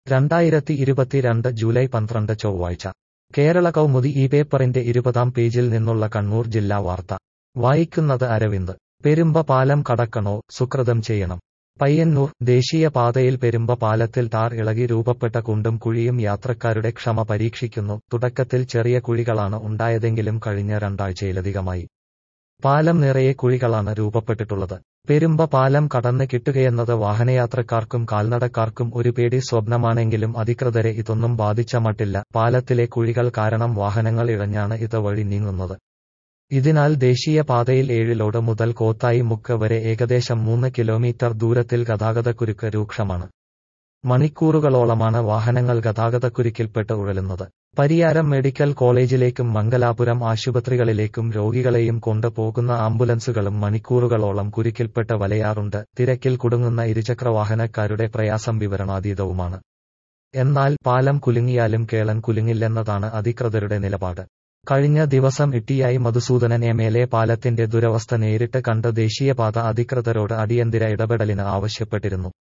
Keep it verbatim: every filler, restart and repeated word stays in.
രണ്ടായിരത്തി ഇരുപത്തിരണ്ട് ജൂലൈ പന്ത്രണ്ട് ചൊവ്വാഴ്ച കേരള കൗമുദി ഈ പേപ്പറിന്റെ ഇരുപതാം പേജിൽ നിന്നുള്ള കണ്ണൂർ ജില്ലാ വാർത്ത വായിക്കുന്നത് അരവിന്ദ്. പെരുമ്പ പാലം കടക്കണോ, സുകൃതം ചെയ്യണം. പയ്യന്നൂർ ദേശീയ പാതയിൽ പെരുമ്പ പാലത്തിൽ ടാർ ഇളകി രൂപപ്പെട്ട കുണ്ടും കുഴിയും യാത്രക്കാരുടെ ക്ഷമ പരീക്ഷിക്കുന്നു. തുടക്കത്തിൽ ചെറിയ കുഴികളാണ് ഉണ്ടായതെങ്കിലും കഴിഞ്ഞ രണ്ടാഴ്ചയിലധികമായി പാലം നിറയെ കുഴികളാണ് രൂപപ്പെട്ടിട്ടുള്ളത്. പെരുമ്പ പാലം കടന്ന് കിട്ടുകയെന്നത് വാഹനയാത്രക്കാർക്കും കാൽനടക്കാർക്കും ഒരു പേടി സ്വപ്നമാണെങ്കിലും അധികൃതരെ ഇതൊന്നും ബാധിച്ച മട്ടില്ല. പാലത്തിലെ കുഴികൾ കാരണം വാഹനങ്ങൾ ഇഴഞ്ഞാണ് ഇതുവഴി നീങ്ങുന്നത്. ഇതിനാൽ ദേശീയ പാതയിൽ ഏഴിലോട് മുതൽ കോത്തായി മുക്ക് വരെ ഏകദേശം മൂന്ന് കിലോമീറ്റർ ദൂരത്തിൽ ഗതാഗതക്കുരുക്ക് രൂക്ഷമാണ്. മണിക്കൂറുകളോളമാണ് വാഹനങ്ങൾ ഗതാഗതക്കുരുക്കിൽപ്പെട്ട് ഉഴലുന്നത്. പരിയാരം മെഡിക്കൽ കോളേജിലേക്കും മംഗലാപുരം ആശുപത്രികളിലേക്കും രോഗികളെയും കൊണ്ട് പോകുന്ന ആംബുലൻസുകളും മണിക്കൂറുകളോളം കുരുക്കിൽപ്പെട്ട് വലയാറുണ്ട്. തിരക്കിൽ കുടുങ്ങുന്ന ഇരുചക്രവാഹനക്കാരുടെ പ്രയാസം വിവരണാതീതവുമാണ്. എന്നാൽ പാലം കുലുങ്ങിയാലും കേളൻ കുലുങ്ങില്ലെന്നതാണ് അധികൃതരുടെ നിലപാട്. കഴിഞ്ഞ ദിവസം ഇട്ടിയായി മധുസൂദനൻ എം എൽ എ പാലത്തിന്റെ ദുരവസ്ഥ നേരിട്ട് കണ്ട് ദേശീയപാത അധികൃതരോട് അടിയന്തര ഇടപെടലിന് ആവശ്യപ്പെട്ടിരുന്നു.